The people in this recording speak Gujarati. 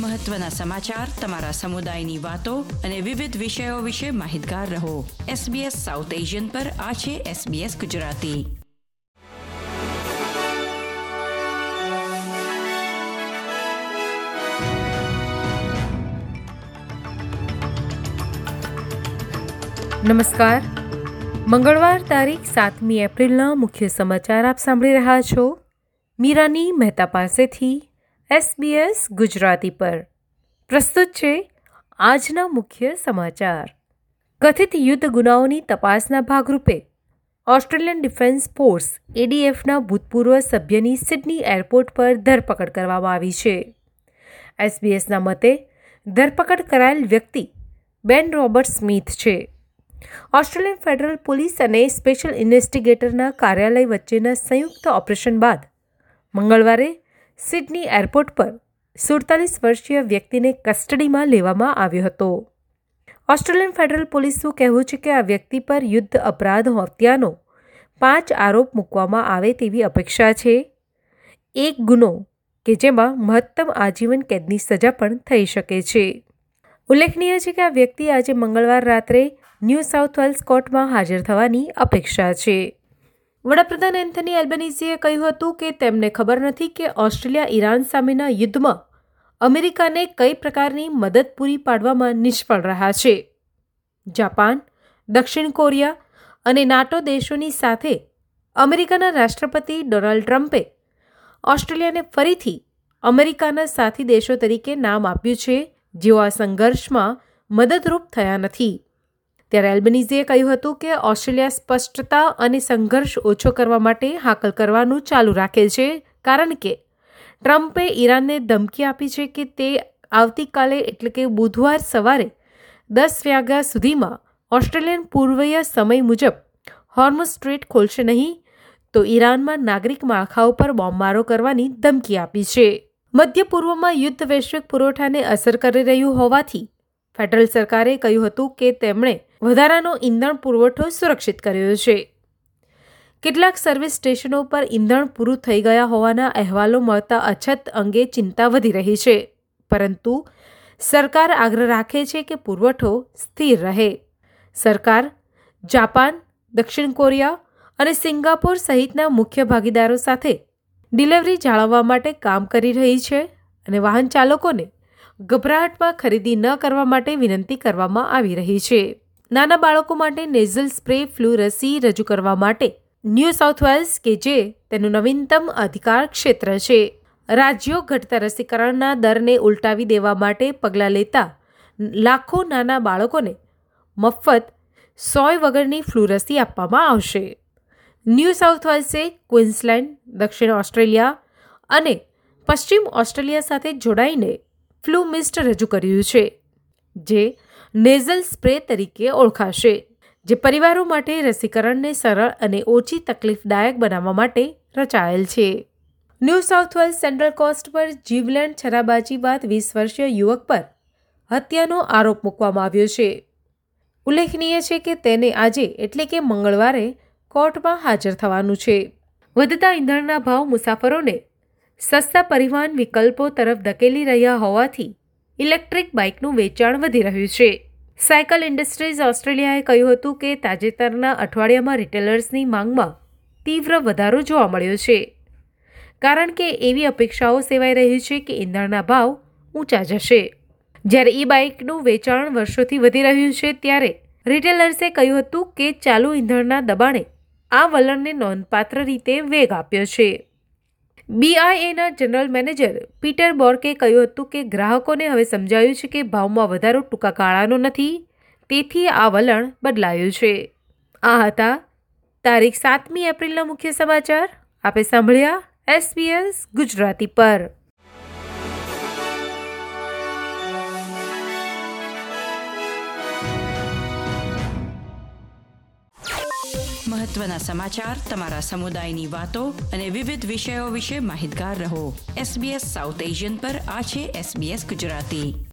મહત્વના સમાચાર, તમારા સમુદાયની વાતો અને વિવિધ વિષયો વિશે માહિતગાર રહો. SBS સાઉથ એશિયન પર આ છે SBS ગુજરાતી. નમસ્કાર. મંગળવાર તારીખ 7મી એપ્રિલના મુખ્ય સમાચાર આપ સાંભળી રહ્યા છો મીરાની મહેતા પાસેથી SBS ગુજરાતી પર. પ્રસ્તુત છે આજના મુખ્ય સમાચાર. કથિત યુદ્ધ ગુનાઓની તપાસના ભાગરૂપે ઓસ્ટ્રેલિયન ડિફેન્સ ફોર્સ ADFના ભૂતપૂર્વ સભ્યની સિડની એરપોર્ટ પર ધરપકડ કરવામાં આવી છે. SBSના મતે ધરપકડ કરાયેલ વ્યક્તિ બેન રોબર્ટ સ્મિથ છે. ઓસ્ટ્રેલિયન ફેડરલ પોલીસ અને સ્પેશિયલ ઇન્વેસ્ટિગેટરના કાર્યાલય વચ્ચેના સંયુક્ત ઓપરેશન બાદ મંગળવારે સિડની એરપોર્ટ પર 47 વર્ષીય વ્યક્તિને કસ્ટડીમાં લેવામાં આવ્યો હતો. ઓસ્ટ્રેલિયન ફેડરલ પોલીસનું કહેવું છે કે આ વ્યક્તિ પર યુદ્ધ અપરાધ હત્યાનો 5 આરોપ મૂકવામાં આવે તેવી અપેક્ષા છે. એક ગુનો કે જેમાં મહત્તમ આજીવન કેદની સજા પણ થઈ શકે છે. ઉલ્લેખનીય છે કે આ વ્યક્તિ આજે મંગળવાર રાત્રે ન્યૂ સાઉથ વેલ્સ કોર્ટમાં હાજર થવાની અપેક્ષા છે. વડાપ્રધાન એન્થની એલ્બનીઝીએ કહ્યું હતું કે તેમને ખબર નથી કે ઓસ્ટ્રેલિયા ઈરાન સામેના યુદ્ધમાં અમેરિકાને કઈ પ્રકારની મદદ પૂરી પાડવામાં નિષ્ફળ રહ્યા છે. જાપાન, દક્ષિણ કોરિયા અને નાટો દેશોની સાથે અમેરિકાના રાષ્ટ્રપતિ ડોનાલ્ડ ટ્રમ્પે ઓસ્ટ્રેલિયાને ફરીથી અમેરિકાના સાથી દેશો તરીકે નામ આપ્યું છે, જેઓ આ સંઘર્ષમાં મદદરૂપ થયા નથી. ત્યારે એલ્બનીઝીએ કહ્યું હતું કે ઓસ્ટ્રેલિયા સ્પષ્ટતા અને સંઘર્ષ ઓછો કરવા માટે હાકલ કરવાનું ચાલુ રાખે છે, કારણ કે ટ્રમ્પે ઈરાનને ધમકી આપી છે કે તે આવતીકાલે એટલે કે બુધવાર સવારે 10 વાગ્યા સુધીમાં ઓસ્ટ્રેલિયન પૂર્વીય સમય મુજબ હોર્મુઝ સ્ટ્રેટ ખોલશે નહીં તો ઈરાનમાં નાગરિક માળખાઓ પર બોમ્બમારો કરવાની ધમકી આપી છે. મધ્ય પૂર્વમાં યુદ્ધ વૈશ્વિક પુરવઠાને અસર કરી રહ્યું હોવાથી ફેડરલ સરકારે કહ્યું હતું કે તેમણે વધારાનો ઇંધણ પુરવઠો સુરક્ષિત કર્યો છે. કેટલાક સર્વિસ સ્ટેશનો પર ઇંધણ પૂરું થઈ ગયા હોવાના અહેવાલો મળતા અછત અંગે ચિંતા વધી રહી છે, પરંતુ સરકાર આગ્રહ રાખે છે કે પુરવઠો સ્થિર રહે. સરકાર જાપાન, દક્ષિણ કોરિયા અને સિંગાપોર સહિતના મુખ્ય ભાગીદારો સાથે ડિલિવરી જાળવવા માટે કામ કરી રહી છે અને વાહન ચાલકોને ગભરાટમાં ખરીદી ન કરવા માટે વિનંતી કરવામાં આવી રહી છે. નાના બાળકો માટે નેઝલ સ્પ્રે ફ્લૂ રસી રજૂ કરવા માટે ન્યૂ સાઉથ વેલ્સ કે જે તેનું નવીનતમ અધિકાર ક્ષેત્ર છે. રાજ્યો ઘટતા રસીકરણના દરને ઉલટાવી દેવા માટે પગલાં લેતા લાખો નાના બાળકોને મફત સોય વગરની ફ્લૂ રસી આપવામાં આવશે. ન્યૂ સાઉથ વેલ્સે ક્વીન્સલેન્ડ, દક્ષિણ ઓસ્ટ્રેલિયા અને પશ્ચિમ ઓસ્ટ્રેલિયા સાથે જોડાઈને ફ્લૂ મિસ્ટ રજૂ કર્યું છે, જે નેઝલ સ્પ્રે તરીકે ઓળખાશે, જે પરિવારો માટે રસીકરણને સરળ અને ઓછી તકલીફદાયક બનાવવા માટે રચાયેલ છે. New South Wales Central Coast પર જીવલેણ છરાબાજી બાદ 20 વર્ષીય યુવક પર હત્યાનો આરોપ મૂકવામાં આવ્યો છે. ઉલ્લેખનીય છે કે તેને આજે એટલે કે મંગળવારે કોર્ટમાં હાજર થવાનું છે. વધતા ઇંધણના ભાવ મુસાફરોને સસ્તા પરિવહન વિકલ્પો તરફ ધકેલી રહ્યા હોવાથી ઇલેક્ટ્રિક બાઇકનું વેચાણ વધી રહ્યું છે. સાયકલ ઇન્ડસ્ટ્રીઝ ઓસ્ટ્રેલિયાએ કહ્યું હતું કે તાજેતરના અઠવાડિયામાં રિટેલર્સની માંગમાં તીવ્ર વધારો જોવા મળ્યો છે, કારણ કે એવી અપેક્ષાઓ સેવાઈ રહી છે કે ઇંધણના ભાવ ઊંચા જશે. જ્યારે બાઇકનું વેચાણ વર્ષોથી વધી રહ્યું છે, ત્યારે રિટેલર્સે કહ્યું હતું કે ચાલુ ઇંધણના દબાણે આ વલણને નોંધપાત્ર રીતે વેગ આપ્યો છે. BIAના જનરલ મેનેજર પીટર બોર્કે કહ્યું હતું કે ગ્રાહકોને હવે સમજાયું છે કે ભાવમાં વધારો ટૂંકા ગાળાનો નથી, તેથી આ વલણ બદલાયું છે. આ હતા તારીખ 7મી એપ્રિલના મુખ્ય સમાચાર. આપે સાંભળ્યા SBS ગુજરાતી પર. મહત્વના સમાચાર, તમારા સમુદાયની વાતો અને વિવિધ વિષયો વિશે માહિતગાર રહો. SBS સાઉથ એશિયન પર આ છે SBS ગુજરાતી.